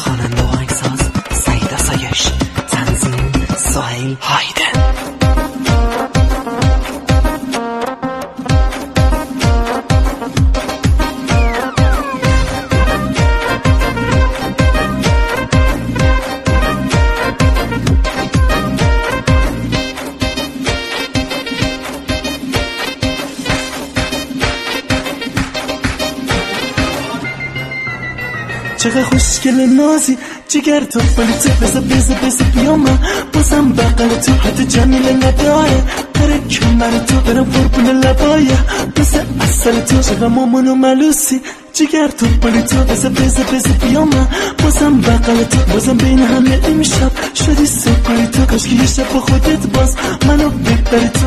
خواننده و آهنگساز سعید آسایش، تنظیم سهیل هایده. چقدر خوشگل نازی جگر تو پلیته بزا بیام بازم بغل تو حتی جمیله نداره بره کمر تو برم قربون لبایه بزا اصل تو چقدر مامانو ملوسی جگر تو پلیته بزا بیام بازم بغل تو بازم بین همه امشب شدی سکوی تو کاش که یه شب با خودت باز منو ببری تو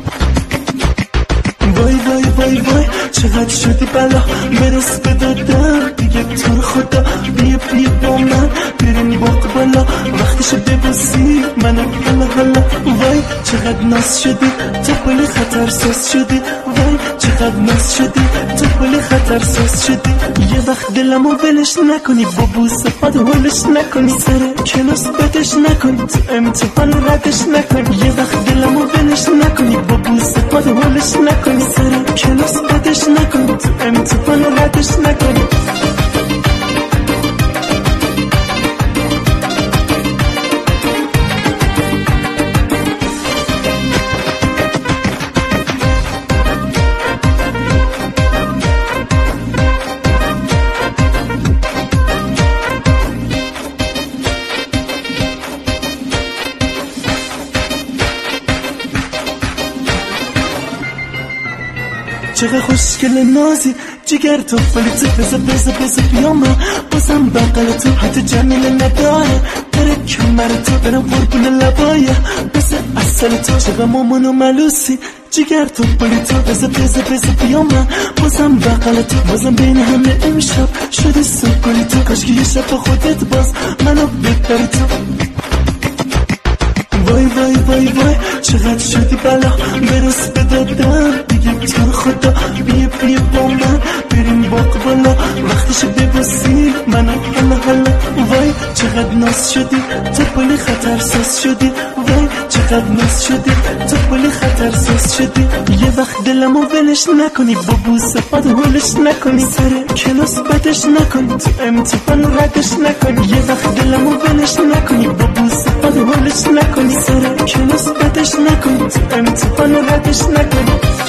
وای وای وای وای چقدر شدی بلا برس به دادم دیگه تو رو خدا بیا با من بریم باق بالا وقتش ببوسی منو هلا وای چقدر ناز شدی تو پلی خطر ساز شدی وای چقدر ناز شدی تو پلی خطر ساز شدی یه وقت دلمو ولش نکنی با بوسه پاد هولش نکنی سر کلاس بدش نکنی تو امتحان ردش نکنی یه وقت دلمو ولش نکنی با بوسه پاد هولش نکنی سر کلاس بدش نکنی تو امتحان ردش نکنی چقدر خوشگل نازی جگر تو پلیته بزا بیام بازم بغل تو حتی جمیله نداره بره کمر تو برم قربون لبایه بزا اصل تو چقدر مامانو ملوسی جگر تو پلیته بزا بیام بازم بغل تو بازم بین همه امشب شدی سکوی تو کاش که یه شب با خودت باز منو ببری تو وای وای وای وای چقدر شدی بلا برس به دادم دیگه تو خدا بیا با من بریم باق بالا وقتش ببوسی منو هلا وای چقدر ناز شدی تو پلی خطر ساز شدی وای چقدر ناز شدی تو پلی خطر ساز شدی یه وقت دلمو ولش نکنی با بوسه پاد هولش نکنی سر کلاس بدش نکنی تو امتحان ردش نکنی یه وقت دلمو ولش نکنی با بوسه پاد هولش نکنی سر کلاس بدش نکنی تو امتحان ردش نکنی